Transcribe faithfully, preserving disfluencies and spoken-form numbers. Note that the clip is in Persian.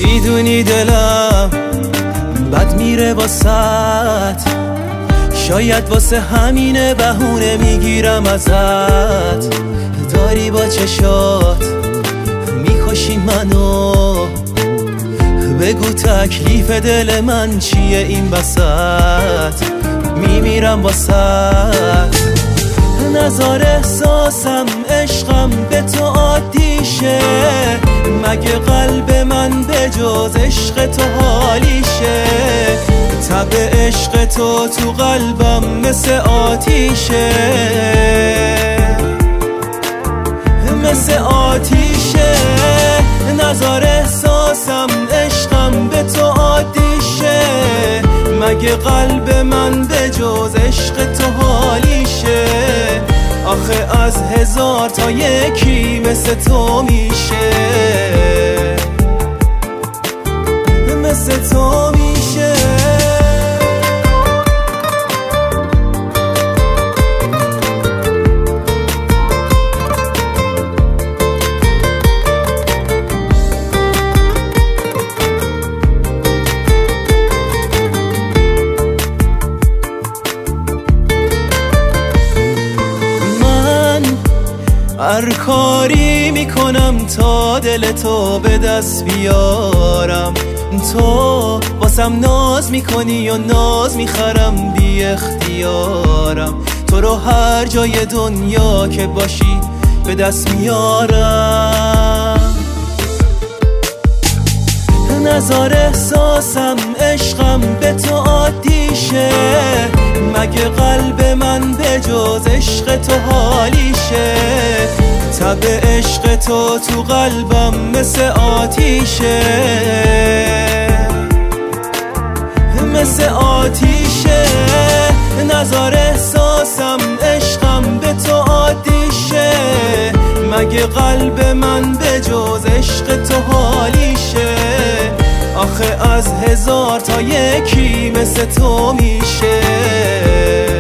میدونی دلم بد میره واسط، شاید واسه همینه بهونه میگیرم ازت. داری با چشات میکشی منو، بگو تکلیف دل من چیه این وسط، میمیرم واسط. نظر احساسم عشقم به تو عادیشه، مگه قلب من به جز عشق تو حالیشه؟ تب عشق تو تو قلبم مثل آتیشه، مثل آتیشه. نظر احساسم عشقم به تو عادیشه، مگه قلب من به جز عشق تو حالیشه؟ آخه از هزار تا یکی مثل تو میشه، مثل تو میشه. هر کاری میکنم تا دل تو به دست بیارم، تو واسم ناز میکنی و ناز میخرم بی اختیارم. تو رو هر جای دنیا که باشی به دست میارم. نظر احساسم عشقم به تو عادیشه، مگه قلب من به جز عشق تو حالیشه؟ تب عشق تو تو قلبم مثل آتیشه، مثل آتیشه. نظر احساسم عشقم به تو عادیشه، مگه قلب من به جز عشق تو حالیشه؟ آخه از هزار تا یکی مثل تو میشه.